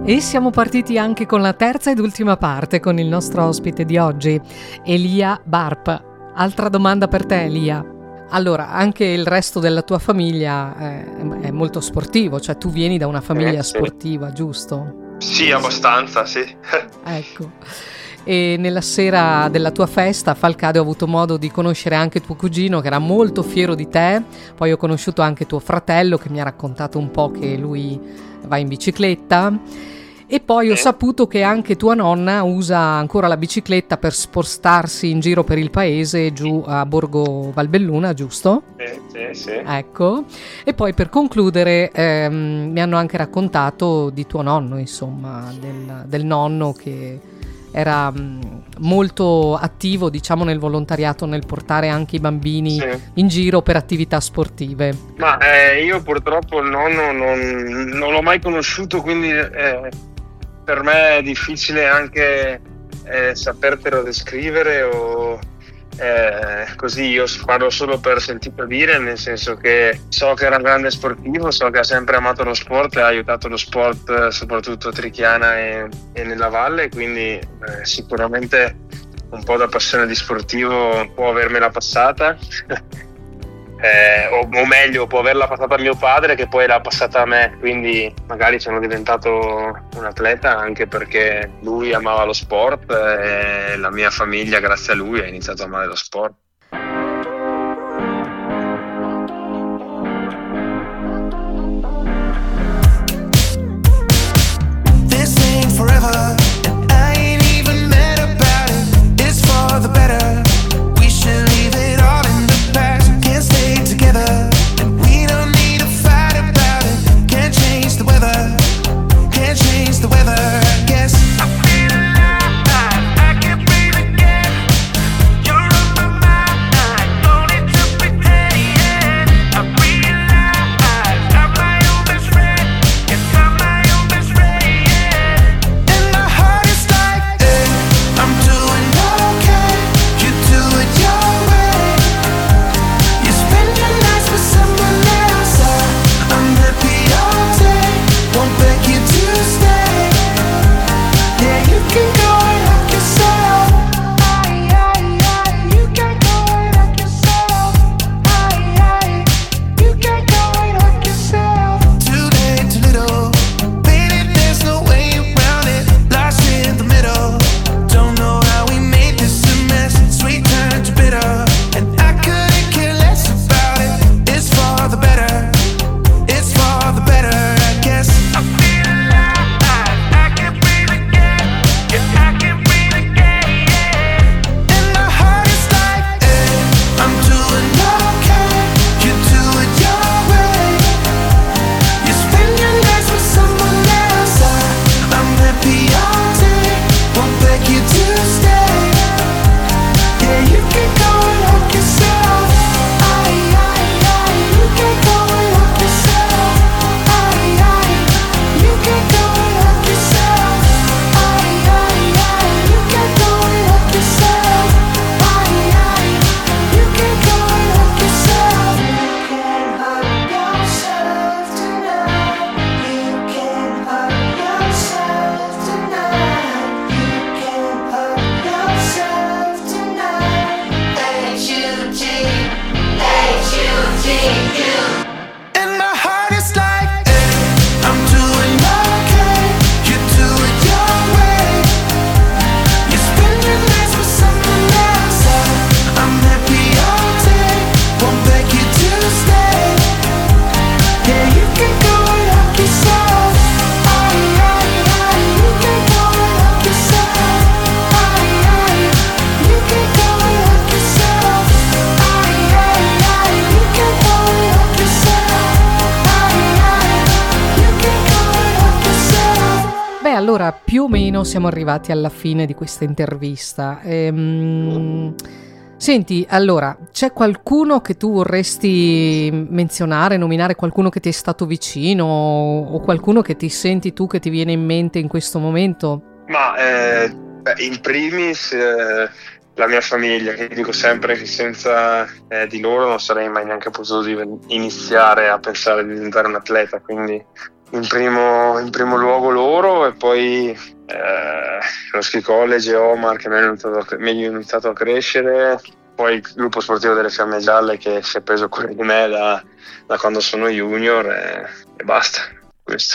E siamo partiti anche con la terza ed ultima parte con il nostro ospite di oggi, Elia Barp. Altra domanda per te, Elia. Allora, anche il resto della tua famiglia è molto sportivo, cioè tu vieni da una famiglia sportiva, giusto? Sì, abbastanza, sì. Ecco. E nella sera della tua festa a Falcade ho avuto modo di conoscere anche tuo cugino, che era molto fiero di te. Poi ho conosciuto anche tuo fratello, che mi ha raccontato un po' che lui va in bicicletta. E poi ho saputo che anche tua nonna usa ancora la bicicletta per spostarsi in giro per il paese giù a Borgo Valbelluna, giusto? Sì. Ecco. E poi per concludere mi hanno anche raccontato di tuo nonno, insomma, del nonno che era molto attivo, diciamo, nel volontariato, nel portare anche i bambini in giro per attività sportive. Ma io purtroppo il nonno non l'ho mai conosciuto, quindi per me è difficile anche sapertelo descrivere o così. Io parlo solo per sentito dire, nel senso che so che era un grande sportivo, so che ha sempre amato lo sport e ha aiutato lo sport soprattutto a Trichiana e nella valle, quindi sicuramente un po' da passione di sportivo può avermela passata. O meglio, può averla passata a mio padre, che poi l'ha passata a me, quindi magari sono diventato un atleta anche perché lui amava lo sport e la mia famiglia, grazie a lui, ha iniziato a amare lo sport. This ain't forever, and I ain't even mad about it. It's for the better. We should leave it all in the past. Can't stay together, and we don't need to fight about it. Can't change the weather, can't change the weather, I guess. I feel alive, I can't breathe again. You're on my mind, no need to pretend. I realize I'm my own best friend. Yes, I'm my own best friend. And my heart is like, hey, I'm doing okay. You do it your way. You spend your nights with someone else. I'm happy all day. Won't beg you to stay. Yeah, you can go and help yourself. You can go and help yourself. You can go and help yourself. Too late, too little. Baby, there's no way around it. Lost in the middle. Don't know how we made this a mess. Sweet turned to bitter, and I couldn't care less about it. It's for the better. It's for the better, I guess. I feel alive, I can breathe again. Yeah, I can breathe again, yeah. And my heart is like, hey, I'm doing okay. You do it your way. You spend your nights with someone else. I'm happy all day. Won't beg you to stay. Yeah, you can go and help yourself. You can go and help yourself. You can go and help yourself. You can go and help yourself. You can go and help yourself. You can hurt yourself tonight. You can hurt yourself tonight. You can hurt yourself tonight. H-U-G, and my heart is like, hey, I'm doing okay. You do it your way. You spend your nights with someone else. I'm happy all day. Won't beg you to stay. Yeah, you can go and help yourself. You can go and help yourself. You can go and help yourself. You can go and help yourself. You can go and help yourself. Beh, allora più o meno siamo arrivati alla fine di questa intervista. Senti, allora, c'è qualcuno che tu vorresti menzionare, nominare, qualcuno che ti è stato vicino o qualcuno che ti senti tu che ti viene in mente in questo momento? Ma in primis la mia famiglia, che dico sempre che senza di loro non sarei mai neanche potuto iniziare a pensare di diventare un atleta, quindi in primo luogo loro, e poi lo Ski College e Omar, che mi hanno aiutato a crescere, poi il gruppo sportivo delle Fiamme Gialle, che si è preso cura di me da quando sono junior, e basta, questo.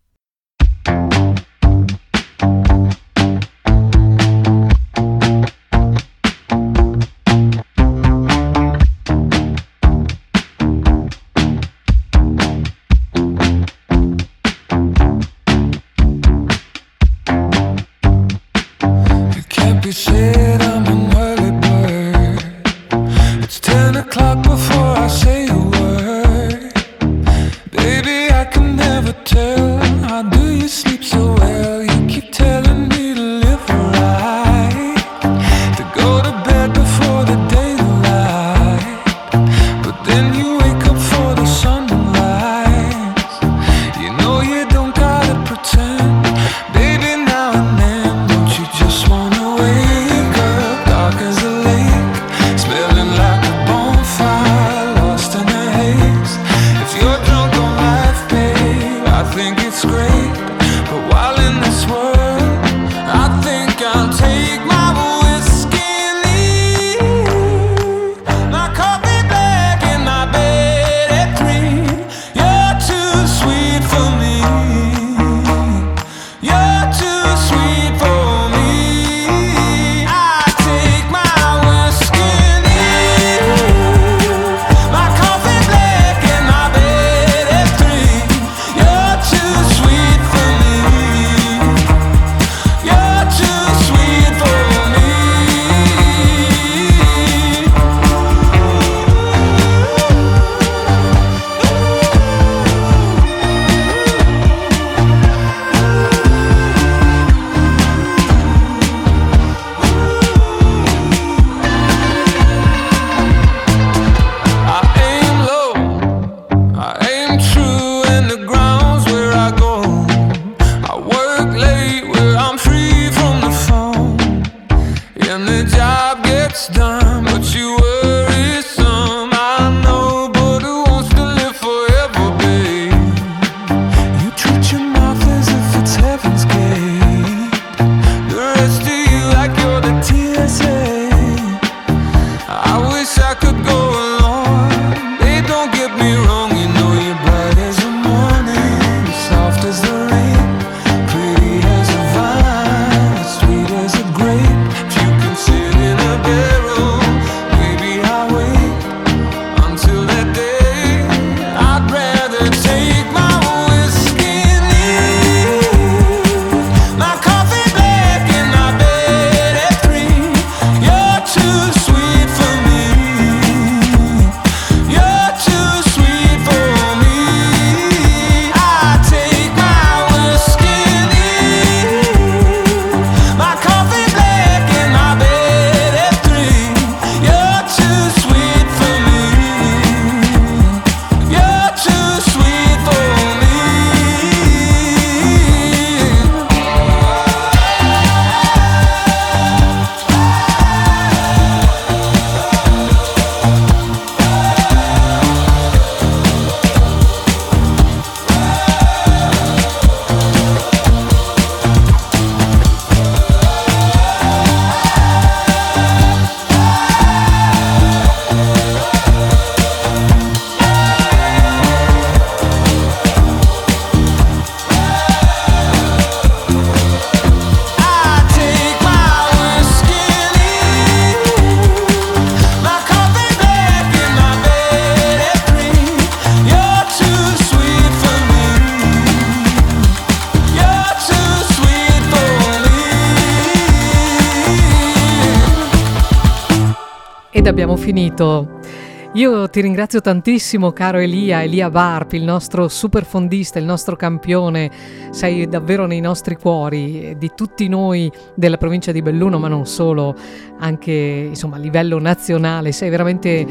Ed abbiamo finito. Io ti ringrazio tantissimo, caro Elia Barpi, il nostro super fondista, il nostro campione. Sei davvero nei nostri cuori, di tutti noi della provincia di Belluno, ma non solo, anche insomma a livello nazionale. Sei veramente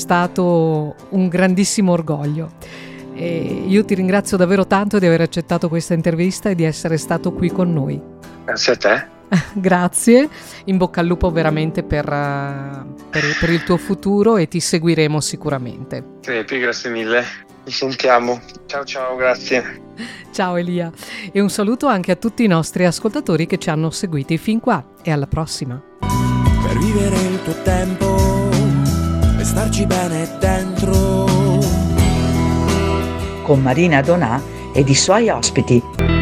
stato un grandissimo orgoglio. E io ti ringrazio davvero tanto di aver accettato questa intervista e di essere stato qui con noi. Grazie a te. Grazie, in bocca al lupo veramente per il tuo futuro, e ti seguiremo sicuramente. Crepi, grazie mille. Ci sentiamo. Ciao ciao, grazie. Ciao Elia, e un saluto anche a tutti i nostri ascoltatori che ci hanno seguiti fin qua, e alla prossima. Per vivere il tuo tempo e starci bene dentro. Con Marina Donà ed i suoi ospiti.